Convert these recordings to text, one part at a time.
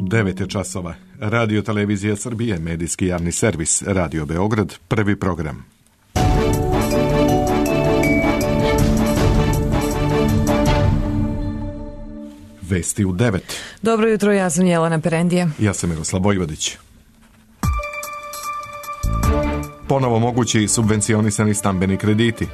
9 je časova. Radio Televizija Srbije, medijski javni servis, Radio Beograd, prvi program. Vesti u 9. Dobro jutro, ja sam Jelena Perendija. Ja sam Miroslav Vojvodić. Ponovo mogući subvencionisani stambeni krediti.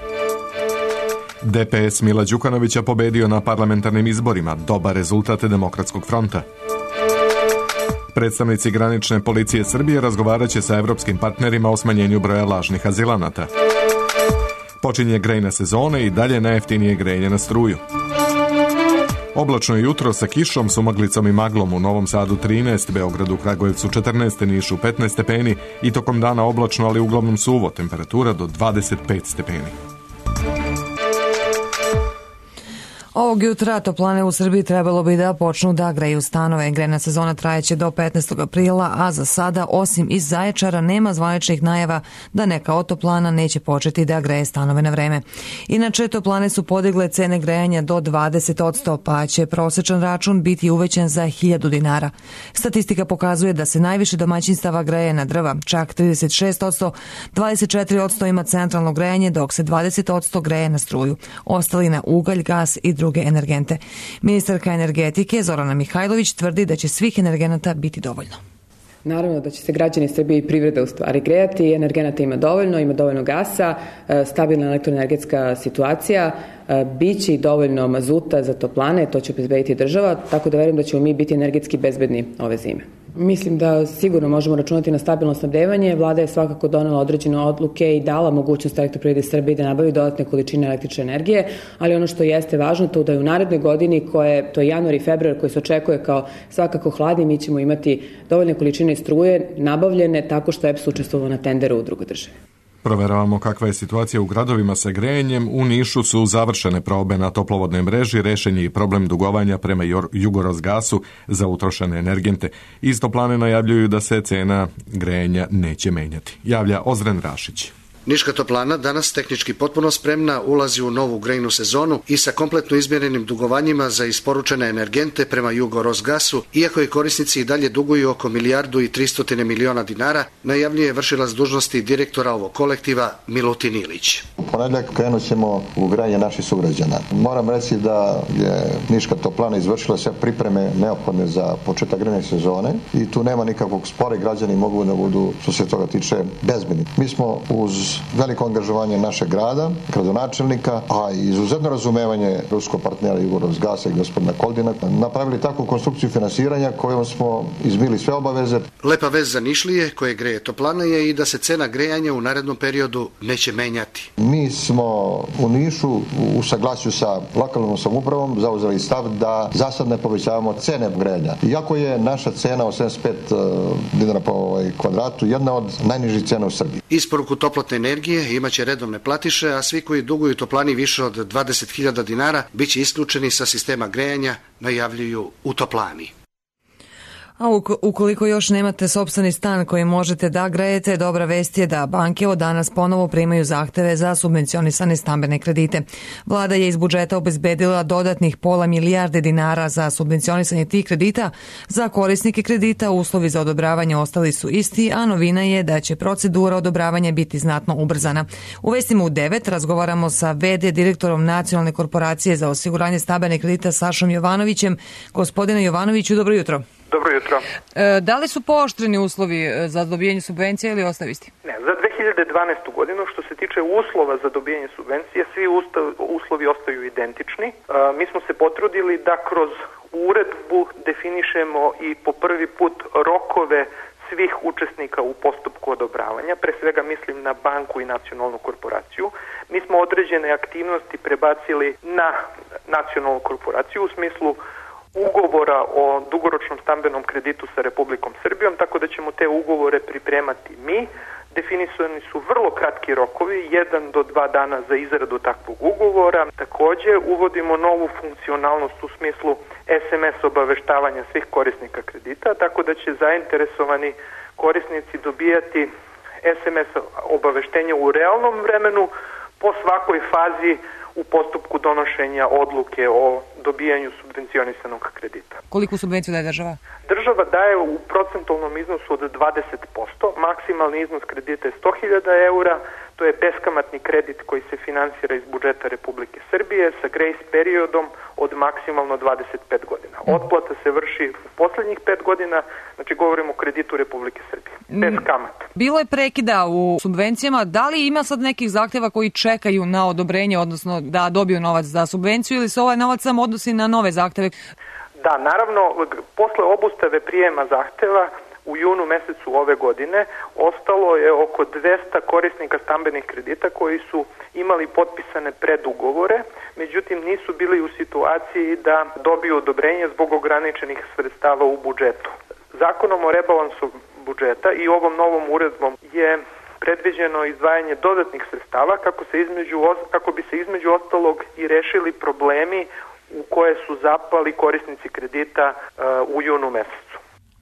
DPS Mila Đukanovića pobedio na parlamentarnim izborima, dobar rezultat Demokratskog fronta. Predstavnici granične policije Srbije razgovarat će sa evropskim partnerima o smanjenju broja lažnih azilanata. Počinje grejna sezona i dalje najjeftinije grejanje na struju. Oblačno jutro sa kišom, sumaglicom i maglom, u Novom Sadu 13, Beogradu, Kragujevcu 14, Nišu 15 stepeni i tokom dana oblačno, ali uglavnom suvo, temperatura do 25 stepeni. Ovog jutra toplane u Srbiji trebalo bi da počnu da greju stanove. Grejna sezona trajeće do 15. aprila, a za sada, osim iz Zaječara, nema zvaničnih najava da neka od toplana neće početi da greje stanove na vreme. Inače, toplane su podigle cene grejanja do 20%, pa će prosečan račun biti uvećan za 1000 dinara. Statistika pokazuje da se najviše domaćinstava greje na drva, čak 36%, 24% ima centralno grejanje, dok se 20% greje na struju, ostali na ugalj, gas i druge energente. Ministarka energetike Zorana Mihajlović tvrdi da će svih energenata biti dovoljno. Naravno da će se građani Srbije i privrede u stvari grejati, energenata ima dovoljno gasa, stabilna elektroenergetska situacija, biće i dovoljno mazuta za toplane, to će obezbediti država, tako da verujem da ćemo mi biti energetski bezbedni ove zime. Mislim da sigurno možemo računati na stabilno snabdevanje. Vlada je svakako donela određene odluke i dala mogućnost Elektroprivredi Srbije da nabavi dodatne količine električne energije, ali ono što jeste važno to da je u narednoj godini, to je januar i februar koji se očekuje kao svakako hladni, mi ćemo imati dovoljne količine struje nabavljene tako što EPS učestvovao na tenderu u drugoj državi. Proveravamo kakva je situacija u gradovima sa grejanjem. U Nišu su završene probe na toplovodnoj mreži, rešen je i problem dugovanja prema Jugorosgasu za utrošene energente. Iz toplane najavljuju da se cena grejanja neće menjati. Javlja Ozren Rašić. Niška toplana danas tehnički potpuno spremna, ulazi u novu grejnu sezonu i sa kompletno izmjerenim dugovanjima za isporučene energente prema Jugorosgasu, iako i korisnici i dalje duguju oko 1.300.000.000 dinara, najavljuje vršilac dužnosti direktora ovog kolektiva Milutin Ilić. U ponedjeljak krenut ćemo u grejanje naših sugrađana. Moram reći da je Niška toplana izvršila sve pripreme neophodne za početak grejne sezone i tu nema nikakvog spora, građani mogu da budu, što se toga tiče, bezbedni. Mi smo uz veliko angažovanje našeg grada, gradonačelnika, a i izuzetno razumevanje ruskog partnera Jugorosgasa i gospodina Koldina, napravili takvu konstrukciju finansiranja kojom smo izmili sve obaveze. Lepa vez za Nišlije koje greje toplana je i da se cena grejanja u narednom periodu neće menjati. Mi smo u Nišu u saglasju sa lokalnom samoupravom zauzeli stav da za sad ne povećavamo cene grejanja. Iako je naša cena od 75 dinara po kvadratu jedna od najnižih cena u Srbiji. Isporuku toplotne energije imaće redovne platiše, a svi koji duguju toplani više od 20.000 dinara biće isključeni sa sistema grejanja, najavljuju u toplani. A ukoliko još nemate sopstveni stan koji možete da grejete, dobra vest je da banke od danas ponovo primaju zahteve za subvencionisane stambene kredite. Vlada je iz budžeta obezbedila dodatnih 500 milijarde dinara za subvencionisanje tih kredita. Za korisnike kredita uslovi za odobravanje ostali su isti, a novina je da će procedura odobravanja biti znatno ubrzana. U vestima u 9 razgovaramo sa VD direktorom Nacionalne korporacije za osiguranje stambenih kredita Sašom Jovanovićem. Gospodine Jovanoviću, dobro jutro. Dobro jutro. Da li su pooštreni uslovi za dobijanje subvencija ili ostaju isti? Ne, za 2012. godinu što se tiče uslova za dobijanje subvencije, svi uslovi ostaju identični. Mi smo se potrudili da kroz uredbu definišemo i po prvi put rokove svih učesnika u postupku odobravanja, pre svega mislim na banku i nacionalnu korporaciju. Mi smo određene aktivnosti prebacili na nacionalnu korporaciju u smislu ugovora o dugoročnom stambenom kreditu sa Republikom Srbijom, tako da ćemo te ugovore pripremati mi. Definisani su vrlo kratki rokovi, 1 do 2 dana za izradu takvog ugovora. Također uvodimo novu funkcionalnost u smislu SMS obaveštavanja svih korisnika kredita, tako da će zainteresovani korisnici dobijati SMS obaveštenje u realnom vremenu po svakoj fazi u postupku donošenja odluke o dobijanju subvencionisanog kredita. Koliko subvenciju daje država? Država daje u procentualnom iznosu od 20%, maksimalni iznos kredita je 100.000 eura, to je beskamatni kredit koji se finansira iz budžeta Republike Srbije sa grace periodom od maksimalno 25 godina. Otplata se vrši u poslednjih 5 godina, znači govorimo o kreditu Republike Srbije, bez kamata. Bilo je prekida u subvencijama, da li ima sad nekih zahteva koji čekaju na odobrenje, odnosno da dobiju novac za subvenciju, ili se ovaj novac samo odnosi na nove zahteve? Da, naravno, posle obustave prijema zahteva u junu mesecu ove godine ostalo je oko 200 korisnika stambenih kredita koji su imali potpisane predugovore, međutim nisu bili u situaciji da dobiju odobrenje zbog ograničenih sredstava u budžetu. Zakonom o rebalansu budžeta i ovom novom uredbom je predviđeno izdvajanje dodatnih sredstava kako bi se između ostalog i rešili problemi u koje su zapali korisnici kredita u junu mesecu.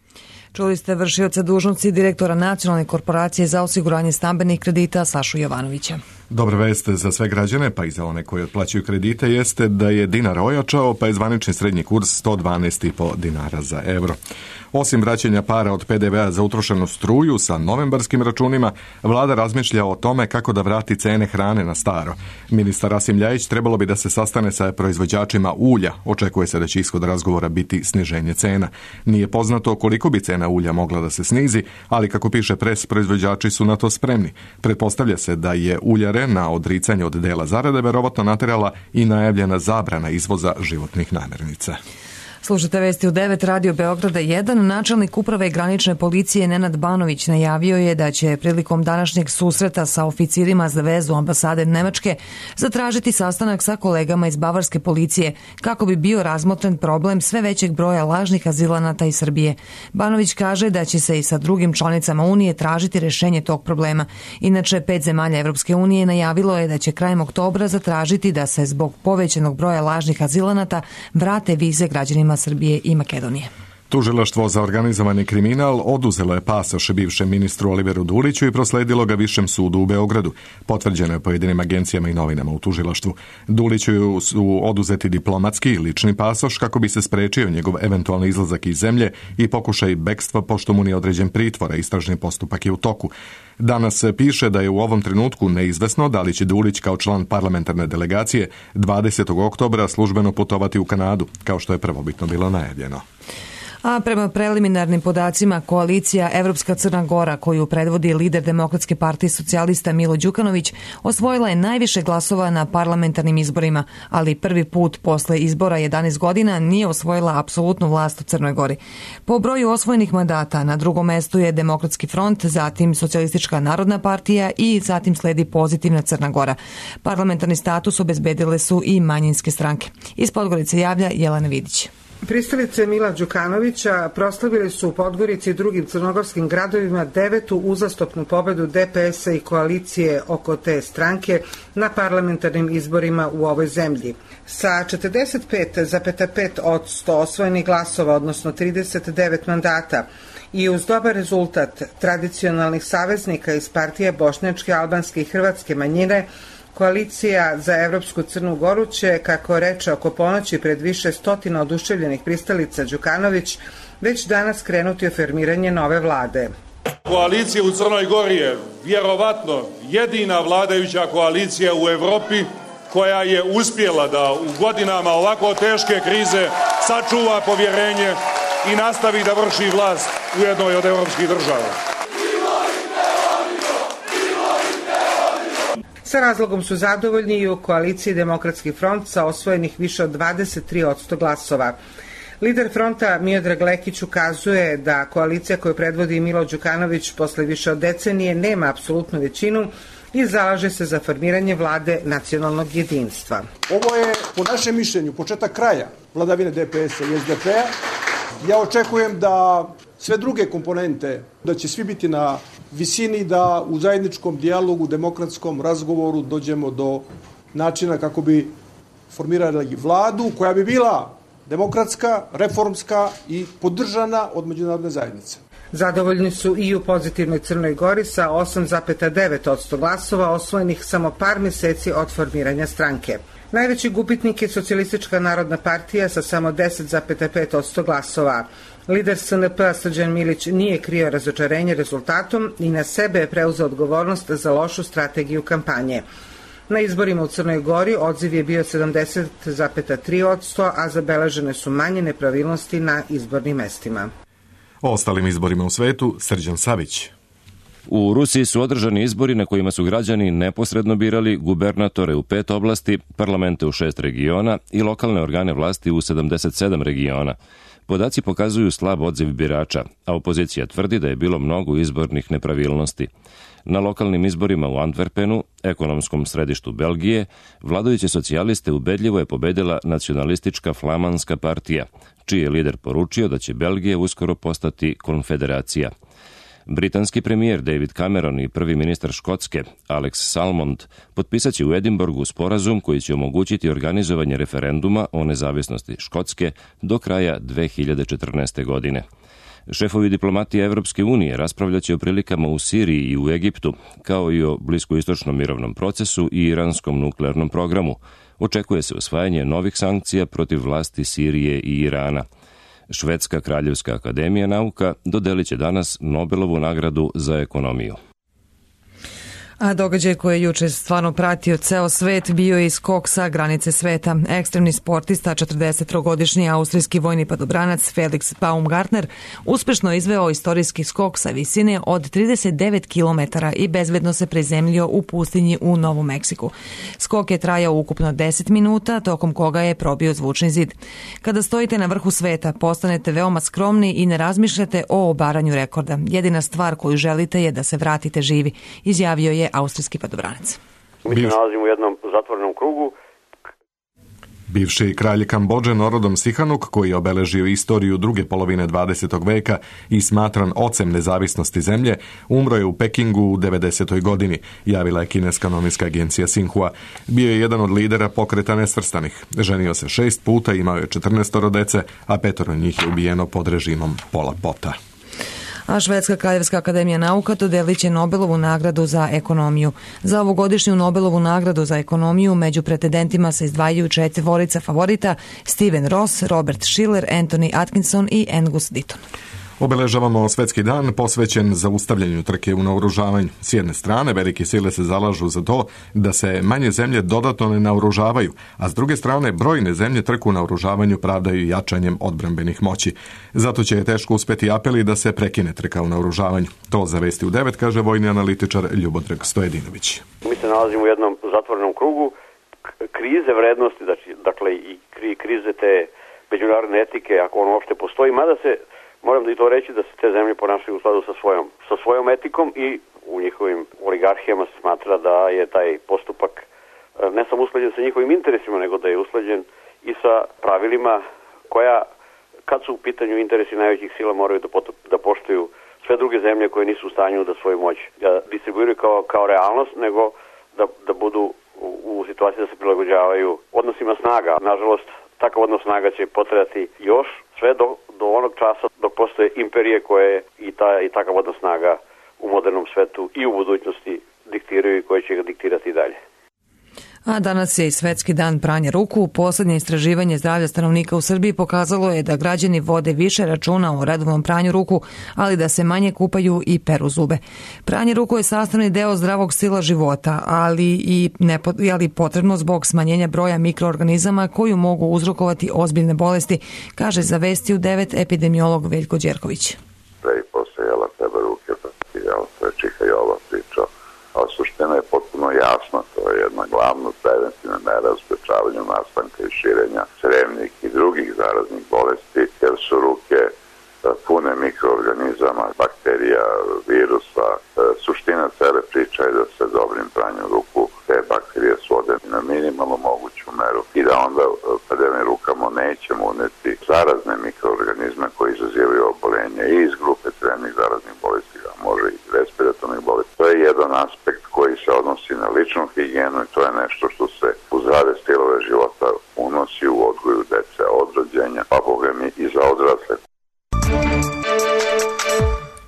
Čuli ste vršioca dužnosti direktora Nacionalne korporacije za osiguranje stambenih kredita Sašu Jovanovića. Dobra vest za sve građane, pa i za one koji otplaćuju kredite, jeste da je dinar ojačao, pa je zvanični srednji kurs 112,5 dinara za euro. Osim vraćanja para od PDV-a za utrošenu struju sa novembarskim računima, vlada razmišlja o tome kako da vrati cene hrane na staro. Ministar Rasim Ljajić trebalo bi da se sastane sa proizvođačima ulja. Očekuje se da će ishod razgovora biti sniženje cena. Nije poznato koliko bi cena ulja mogla da se snizi, ali kako piše pres, proizvođači su na to spremni. Pretpostavlja se da je uljare na odricanje od dela zarade verovatno naterala i najavljena zabrana izvoza životnih namirnica. Slušate vesti u 9 Radio Beograda 1. Načelnik uprave granične policije Nenad Banović najavio je da će prilikom današnjeg susreta sa oficirima za vezu ambasade Nemačke zatražiti sastanak sa kolegama iz bavarske policije kako bi bio razmotren problem sve većeg broja lažnih azilanata iz Srbije. Banović kaže da će se i sa drugim članicama Unije tražiti rešenje tog problema. Inače, 5 zemalja Evropske unije najavilo je da će krajem oktobra zatražiti da se zbog povećanog broja lažnih azilanata vrate vize građanima Srbije i Makedonije. Tužilaštvo za organizovani kriminal oduzelo je pasoš bivšem ministru Oliveru Duliću i prosledilo ga Višem sudu u Beogradu. Potvrđeno je pojedinim agencijama i novinama u tužilaštvu. Duliću su oduzeti diplomatski i lični pasoš kako bi se sprečio njegov eventualni izlazak iz zemlje i pokušaj bekstva pošto mu nije određen pritvor, a istražni postupak je u toku. Danas piše da je u ovom trenutku neizvesno da li će Dulić kao član parlamentarne delegacije 20. oktobra službeno putovati u Kanadu, kao što je prvobitno bilo najavljeno. A prema preliminarnim podacima, koalicija Evropska Crna Gora, koju predvodi lider Demokratske partije socijalista Milo Đukanović, osvojila je najviše glasova na parlamentarnim izborima, ali prvi put posle izbora 11 godina nije osvojila apsolutnu vlast u Crnoj Gori. Po broju osvojenih mandata na drugom mestu je Demokratski front, zatim Socijalistička narodna partija i zatim sledi Pozitivna Crna Gora. Parlamentarni status obezbedile su i manjinske stranke. Iz Podgorice javlja Jelena Vidić. Pristalice Mila Đukanovića proslavili su u Podgorici i drugim crnogorskim gradovima 9. uzastopnu pobedu DPS-a i koalicije oko te stranke na parlamentarnim izborima u ovoj zemlji. Sa 45,5 od 100 osvojenih glasova, odnosno 39 mandata, i uz dobar rezultat tradicionalnih saveznika iz partije bošnjačke, albanske i hrvatske manjine, koalicija za Evropsku Crnu Goru će, kako reče oko ponoći pred više stotina oduševljenih pristalica Đukanović, već danas krenuti u formiranje nove vlade. Koalicija u Crnoj Gori je vjerovatno jedina vladajuća koalicija u Evropi koja je uspjela da u godinama ovako teške krize sačuva povjerenje i nastavi da vrši vlast u jednoj od evropskih država. Sa razlogom su zadovoljni i u koaliciji Demokratski front sa osvojenih više od 23% glasova. Lider fronta Miodrag Lekić ukazuje da koalicija koju predvodi Milo Đukanović posle više od decenije nema apsolutnu većinu i zalaže se za formiranje vlade nacionalnog jedinstva. Ovo je, po našem mišljenju, početak kraja vladavine DPS-a i SDP-a. Ja očekujem da sve druge komponente, da će svi biti na visini, da u zajedničkom dijalogu, demokratskom razgovoru dođemo do načina kako bi formirali vladu koja bi bila demokratska, reformska i podržana od međunarodne zajednice. Zadovoljni su i u pozitivnoj Crnoj Gori sa 8,9% glasova osvojenih samo par meseci od formiranja stranke. Najveći gubitnik je Socijalistička narodna partija sa samo 10,5% glasova. Lider SNP-a Srđan Milić nije krio razočarenje rezultatom i na sebe je preuzeo odgovornost za lošu strategiju kampanje. Na izborima u Crnoj Gori odziv je bio 70,3%, a zabeležene su manje nepravilnosti na izbornim mestima. O ostalim izborima u svetu, Srđan Savić. U Rusiji su održani izbori na kojima su građani neposredno birali gubernatore u 5 oblasti, parlamente u 6 regiona i lokalne organe vlasti u 77 regiona. Podaci pokazuju slab odziv birača, a opozicija tvrdi da je bilo mnogo izbornih nepravilnosti. Na lokalnim izborima u Antwerpenu, ekonomskom središtu Belgije, vladajuće socijaliste ubedljivo je pobedila nacionalistička flamanska partija, čiji je lider poručio da će Belgija uskoro postati konfederacija. Britanski premijer David Cameron i prvi ministar Škotske, Alex Salmond, potpisat će u Edinburgu sporazum koji će omogućiti organizovanje referenduma o nezavisnosti Škotske do kraja 2014. godine. Šefovi diplomatije Evropske unije raspravljaće o prilikama u Siriji i u Egiptu, kao i o bliskoistočnom mirovnom procesu i iranskom nuklearnom programu. Očekuje se usvajanje novih sankcija protiv vlasti Sirije i Irana. Švedska kraljevska akademija nauka dodelit će danas Nobelovu nagradu za ekonomiju. A događaj koji je juče stvarno pratio ceo svet bio je i skok sa granice sveta. Ekstremni sportista, 43-godišnji austrijski vojni padobranac Felix Baumgartner uspešno izveo istorijski skok sa visine od 39 km i bezbedno se prizemljio u pustinji u Novom Meksiku. Skok je trajao ukupno 10 minuta, tokom koga je probio zvučni zid. Kada stojite na vrhu sveta, postanete veoma skromni i ne razmišljate o obaranju rekorda. Jedina stvar koju želite je da se vratite živi, izjavio je austrijski padobranac. Mi se nalazimo u jednom zatvorenom krugu. Bivši kralj Kambodže Norodom Sihanouk, koji je obeležio istoriju druge polovine 20. veka i smatran ocem nezavisnosti zemlje, umro je u Pekingu u 90. godini, javila je kineska novinska agencija Xinhua. Bio je jedan od lidera pokreta nesvrstanih. Ženio se 6 puta, imao je 14 dece, a 5 njih je ubijeno pod režimom Pola Pota. A Švedska kraljevska akademija nauka dodelit će Nobelovu nagradu za ekonomiju. Za ovogodišnju Nobelovu nagradu za ekonomiju među pretendentima se izdvajaju 4 favorita: Steven Ross, Robert Schiller, Anthony Atkinson i Angus Deaton. Obeležavamo Svetski dan posvećen zaustavljanju trke u naoružavanju. S jedne strane, velike sile se zalažu za to da se manje zemlje dodatno ne naoružavaju, a s druge strane, brojne zemlje trku u naoružavanju pravdaju jačanjem odbrambenih moći. Zato će teško uspeti apeli da se prekine trka u naoružavanju. To za Vesti u 9 kaže vojni analitičar Ljubodrag Stojedinović. Mi se nalazimo u jednom zatvorenom krugu krize vrednosti, dakle i krize te međunarodne etike, ako ono uopšte postoji, mada se moram da i to reći da se te zemlje ponašaju u skladu sa svojom etikom i u njihovim oligarhijama se smatra da je taj postupak ne samo usklađen sa njihovim interesima, nego da je usklađen i sa pravilima koja, kad su u pitanju interesi najvećih sila, moraju da poštuju sve druge zemlje koje nisu u stanju da svoju moć distribuiraju kao realnost, nego da budu u situaciji da se prilagođavaju odnosima snaga. Nažalost, takav odnos snaga će potrajati još sve do onog časa dok postoje imperije koje i takav odnos snaga u modernom svetu i u budućnosti diktiraju i koje će ga diktirati i dalje. A danas je i Svetski dan pranja ruku. Poslednje istraživanje zdravlja stanovnika u Srbiji pokazalo je da građani vode više računa o redovnom pranju ruku, ali da se manje kupaju i peru zube. Pranje ruku je sastavni deo zdravog stila života, ali potrebno zbog smanjenja broja mikroorganizama koju mogu uzrokovati ozbiljne bolesti, kaže za Vesti u 9 epidemiolog Veljko Đerković. I posejala sebe ruke, sve čika i ova priča. A suština je potpuno jasna, to je jedna glavna preventivna mera u sprečavanju nastanka i širenja crevnih i drugih zaraznih bolesti, jer su ruke pune mikroorganizama, bakterija, virusa. Suština cele priče je da se dobrim pranjem ruku te bakterije svode na minimalno moguću meru i da onda prljavim rukama nećemo uneti zarazne mikroorganizme koji izazivaju obolenje i iz grupe crevnih zaraznih bolesti, a može i respiratornih bolesti. To je jedan aspekt koji se odnosi na ličnu higijenu i to je nešto što se u zdrave stilove života unosi u odgoju dece od rođenja, pa boga mi i za odrasle.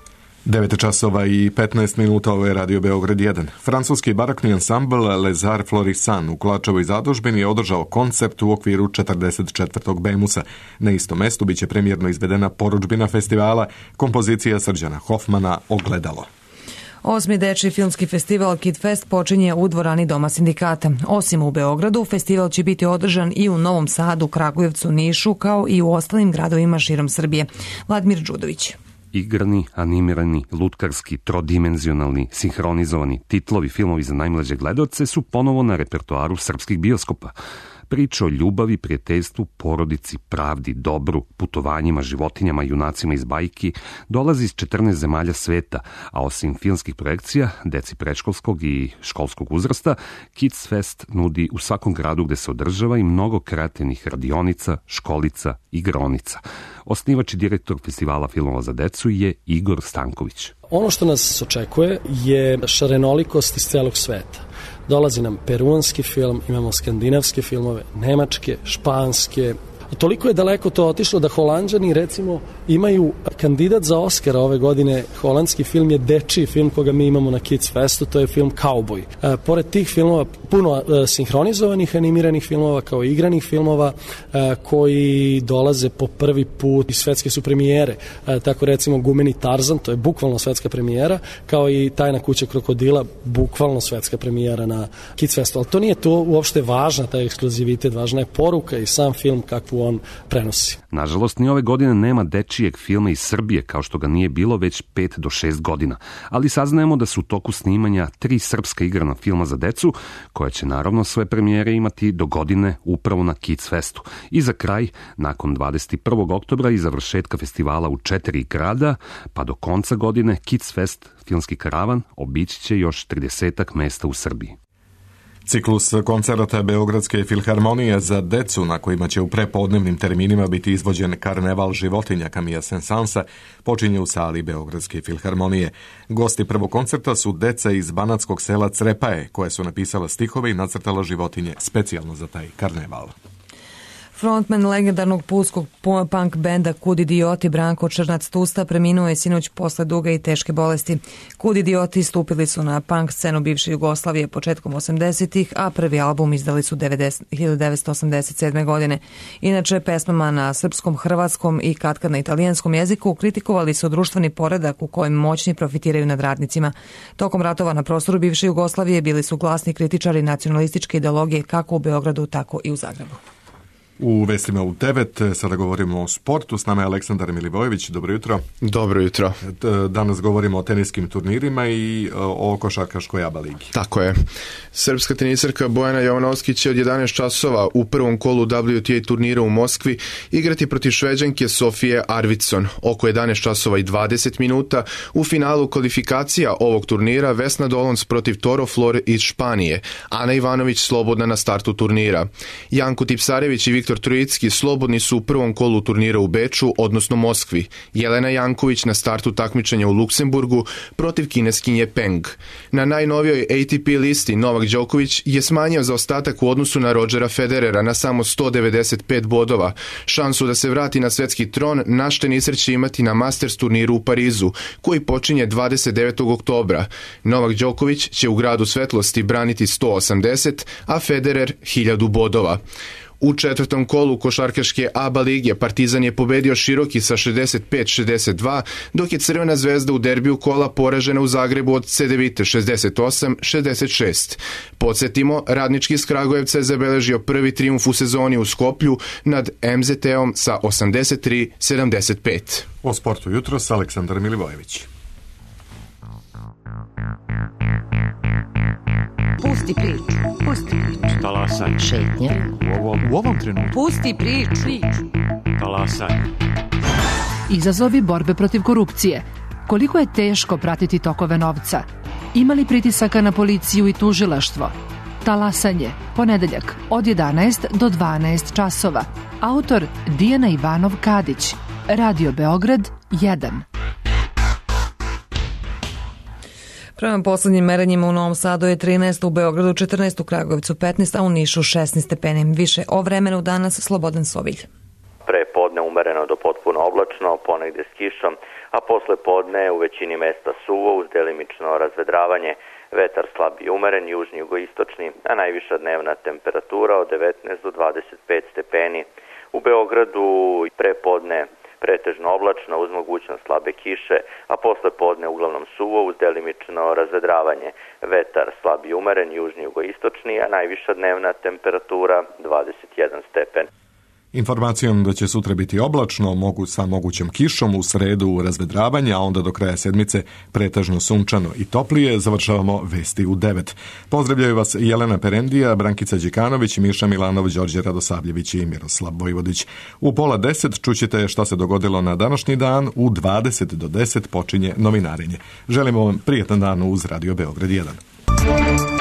9 časova i 15 minuta, ovo je Radio Beograd 1. Francuski barakni ansambl Les Arts Florissants u Kolačevoj zadužbini je održao koncert u okviru 44. Bemusa. Na istom mestu biće premijerno izvedena porudžbina festivala, kompozicija Srđana Hofmana Ogledalo. 8. dečiji filmski festival Kid Fest počinje u dvorani Doma sindikata. Osim u Beogradu, festival će biti održan i u Novom Sadu, Kragujevcu, Nišu, kao i u ostalim gradovima širom Srbije. Vladimir Đudović. Igrani, animirani, lutkarski, trodimenzionalni, sinhronizovani titlovi filmovi za najmlađe gledaoce su ponovo na repertoaru srpskih bioskopa. Priča o ljubavi, prijateljstvu, porodici, pravdi, dobru, putovanjima, životinjama, junacima iz bajki dolazi iz 14 zemalja sveta, a osim filmskih projekcija, deci predškolskog i školskog uzrasta, Kids Fest nudi u svakom gradu gde se održava i mnogo kreativnih radionica, školica, igraonica. Osnivač i direktor festivala filmova za decu je Igor Stanković. Ono što nas očekuje je šarenolikost iz celog sveta. Dolazi nam peruanski film, imamo skandinavske filmove, nemačke, španske. Toliko je daleko to otišlo da Holanđani recimo imaju kandidat za Oscara ove godine. Holandski film je dečiji film koga mi imamo na Kids Festu, to je film Cowboy. Pored tih filmova puno sinhronizovanih animiranih filmova kao i igranih filmova koji dolaze po prvi put i svetske su premijere. Tako recimo Gumeni Tarzan, to je bukvalno svetska premijera, kao i Tajna kuća krokodila, bukvalno svetska premijera na Kids Festu. Ali to nije to uopšte važna, ta ekskluzivitet, važna je poruka i sam film kakvu on prenosi. Nažalost, ni ove godine nema dečijeg filma iz Srbije, kao što ga nije bilo već 5 do 6 godina. Ali saznajemo da su u toku snimanja 3 srpska igrana filma za decu, koja će naravno svoje premijere imati do godine upravo na Kids Festu. I za kraj, nakon 21. oktobra i završetka festivala u 4 grada, pa do konca godine Kids Fest, filmski karavan, obići će još 30 mesta u Srbiji. Ciklus koncerata Beogradske filharmonije za decu, na kojima će u prepodnevnim terminima biti izvođen karneval životinja Camilla Saint-Sansa, počinje u sali Beogradske filharmonije. Gosti prvog koncerta su deca iz banatskog sela Crepaje, koje su napisala stihove i nacrtala životinje specijalno za taj karneval. Frontman legendarnog pulskog punk benda Kud idioti Branko Črnac-Tusta preminuo je sinoć posle duge i teške bolesti. Kud idioti stupili su na punk scenu bivše Jugoslavije početkom 80-ih, a prvi album izdali su 1987. godine. Inače, pesmama na srpskom, hrvatskom i katkad na italijanskom jeziku kritikovali su društveni poredak u kojem moćni profitiraju nad radnicima. Tokom ratova na prostoru bivše Jugoslavije bili su glasni kritičari nacionalističke ideologije kako u Beogradu, tako i u Zagrebu. U vestima u 9 sada govorimo o sportu. S nama je Aleksandar Milivojević. Dobro jutro. Dobro jutro. Danas govorimo o teniskim turnirima i o košarkaškoj ABA ligi. Tako je. Srpska tenisarka Bojana Jovanovski će od 11 časova u prvom kolu WTA turnira u Moskvi igrati protiv Šveđanke Sofije Arvidsson. Oko 11 časova i 20 minuta u finalu kvalifikacija ovog turnira Vesna Dolons protiv Toro Flor iz Španije. Ana Ivanović slobodna na startu turnira. Janko Tipsarević i Viktor Trojicki slobodni su u prvom kolu turnira u Beču, odnosno Moskvi. Jelena Janković na startu takmičenja u Luksemburgu protiv kineskinje Peng. Na najnovijoj ATP listi Novak Đoković je smanjio zaostatak u odnosu na Rodgera Federera na samo 195 bodova. Šansu da se vrati na svetski tron naš teniser će imati na Masters turniru u Parizu, koji počinje 29. oktobra. Novak Đoković će u gradu svetlosti braniti 180, a Federer 1000 bodova. U četvrtom kolu košarkaške ABA lige Partizan je pobedio Široki sa 65-62, dok je Crvena zvezda u derbiju kola poražena u Zagrebu od Cedevite 68-66. Podsjetimo, Radnički iz Kragujevca je zabeležio prvi trijumf u sezoni u Skoplju nad MZT-om sa 83-75. O sportu jutros Aleksandar Milivojević. Pusti priču. Pusti priču. Talasaj. Šetnja. U ovom trenutku. Pusti priču. Talasaj. Izazovi borbe protiv korupcije. Koliko je teško pratiti tokove novca? Ima li pritisaka na policiju i tužilaštvo? Talasanje. Ponedeljak od 11 do 12 časova. Autor Dijana Ivanov Kadić. Radio Beograd 1. Prema poslednjim merenjima u Novom Sadu je 13, u Beogradu 14, u Kragujevcu 15, a u Nišu 16 stepeni. Više o vremenu danas Slobodan Sovilj. Prepodne podne umereno do potpuno oblačno, ponegde s kišom, a posle podne u većini mesta suvo uz delimično razvedravanje, vetar slab i umeren, južni jugoistočni, a najviša dnevna temperatura od 19 do 25 stepeni. U Beogradu prepodne pretežno oblačno uz mogućnost slabe kiše, a posle podne uglavnom suvo uz delimično razvedravanje. Vetar slab i umeren, južni jugoistočni, a najviša dnevna temperatura 21 stepen. Informacijom da će sutra biti oblačno, sa mogućom kišom, u sredu razvedravanje, a onda do kraja sedmice pretežno sunčano i toplije, završavamo vesti u 9. Pozdravljaju vas Jelena Perendija, Brankica Đikanović, Miša Milanov, Đorđe Radosavljević i Miroslav Vojvodić. U 9:30 čućete šta se dogodilo na današnji dan, u 20 do 10 počinje novinarenje. Želimo vam prijetan dan uz Radio Beograd 1.